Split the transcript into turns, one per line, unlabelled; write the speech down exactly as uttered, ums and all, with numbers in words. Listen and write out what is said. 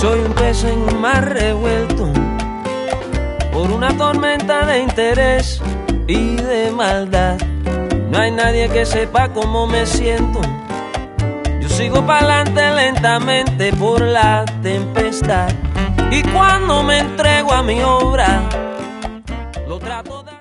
Soy un pez en un mar revuelto por una tormenta de interés y de maldad. No hay nadie que sepa cómo me siento. Yo sigo pa'lante lentamente por la tempestad. Y cuando me entrego a mi obra, lo trato de...